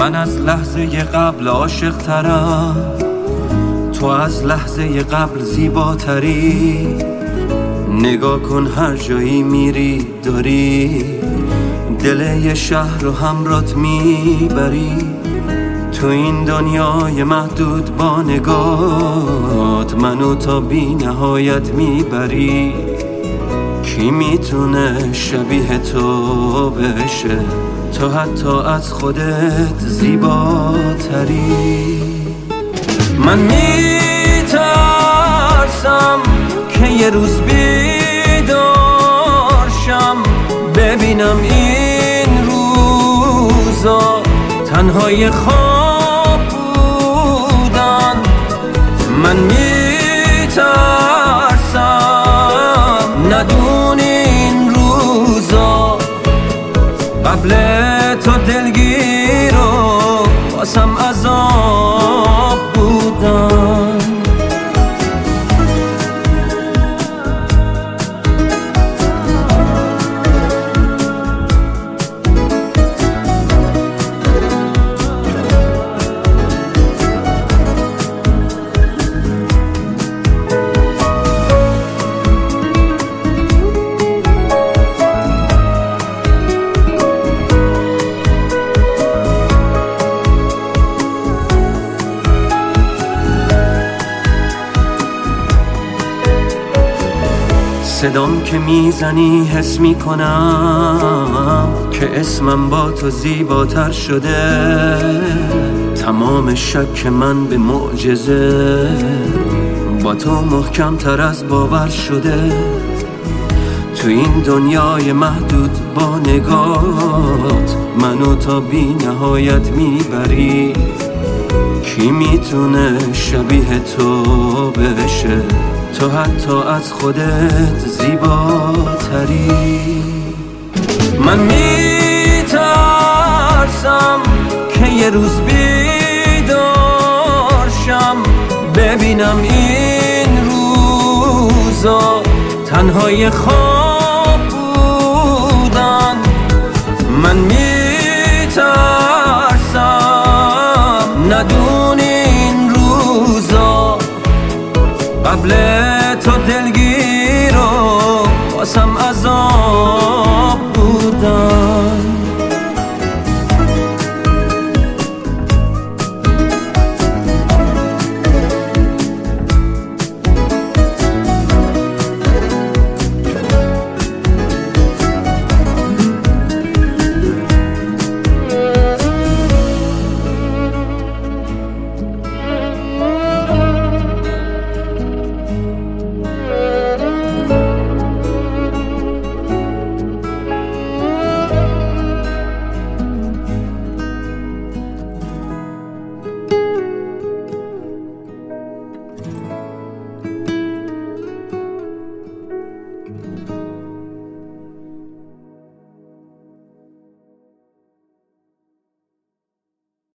من از لحظه قبل عاشق ترم، تو از لحظه قبل زیباتری. نگاه کن هر جایی میری داری دل یه شهر رو همرات میبری. تو این دنیای محدود با نگاهت منو تا بی نهایت میبری. کی میتونه شبیه تو بشه، تو حتی از خودت زیباتری. من میترسم که یه روز بیدار شم ببینم این روزا تنهای خواب بودن. من میترسم ندونی این روزا قبل تو دلگیر و واسم عذاب بودن. صدام که میزنی حس میکنم که اسمم با تو زیباتر شده. تمام شک من به معجزه با تو محکم تر از باور شده. تو این دنیای محدود با نگاهت منو تا بی نهایت میبری. کی میتونه شبیه تو بشه، تو حتی از خودت زیباتری. من میترسم که یه روز بیدار شم ببینم این روزا تنهای خواب